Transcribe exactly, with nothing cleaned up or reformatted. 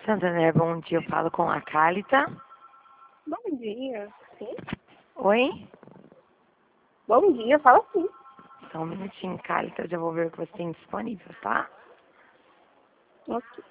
Santander, bom dia. Eu falo com a Cálita. Bom dia. Sim? Oi? Bom dia, fala sim. Só um minutinho, Cálita. Eu já vou ver o que você tem disponível, tá? Ok.